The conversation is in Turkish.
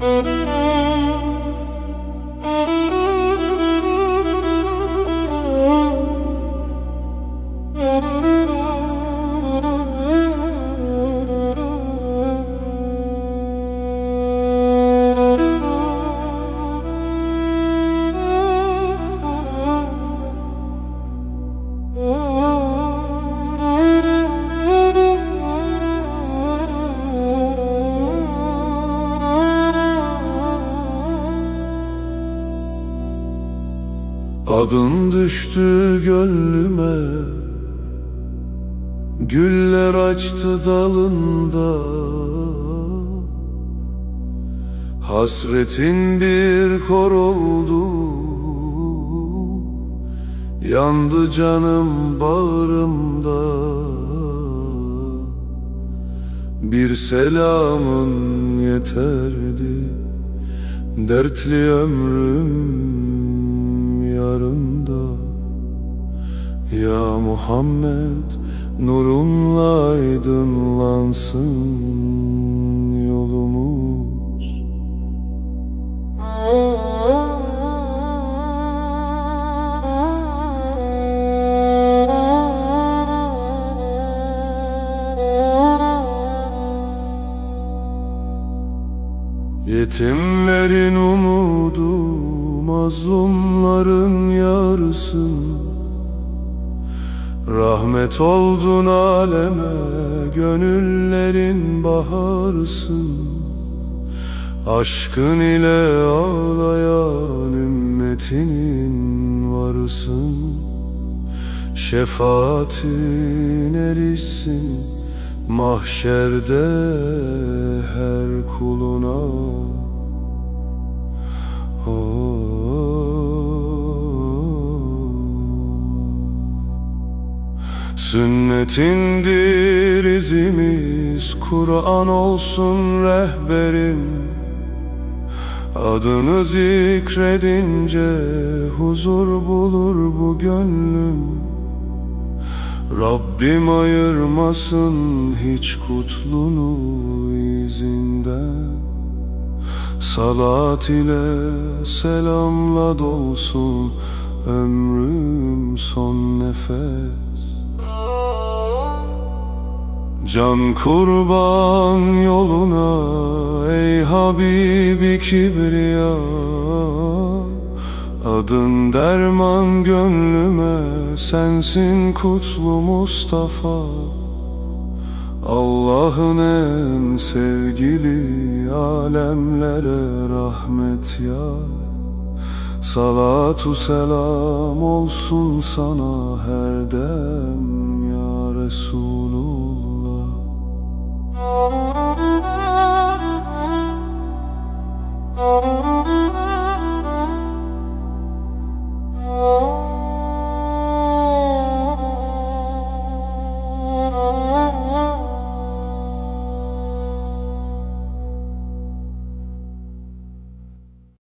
Adın düştü gönlüme, güller açtı dalında. Hasretin bir kor oldu, yandı canım bağrımda. Bir selamın yeterdi, dertli ömrüm yarında. Ya Muhammed, nurunla aydınlansın yolumuz. Yetimlerin umudu, mazlumların yarısın. Rahmet oldun aleme, gönüllerin baharısın. Aşkın ile ağlayan ümmetinin varısın. Şefaatin erişsin mahşerde her kuluna. Sünnetindir izimiz, Kur'an olsun rehberim. Adını zikredince huzur bulur bu gönlüm. Rabbim ayırmasın hiç kutlunu izinden. Salat ile selamla dolsun ömrüm son nefes. Can kurban yoluna ey Habibi Kibriya. Adın derman gönlüme, sensin kutlu Mustafa. Allah'ın en sevgili, alemlere rahmet ya. Salatu selam olsun sana her dem ya Resulullah.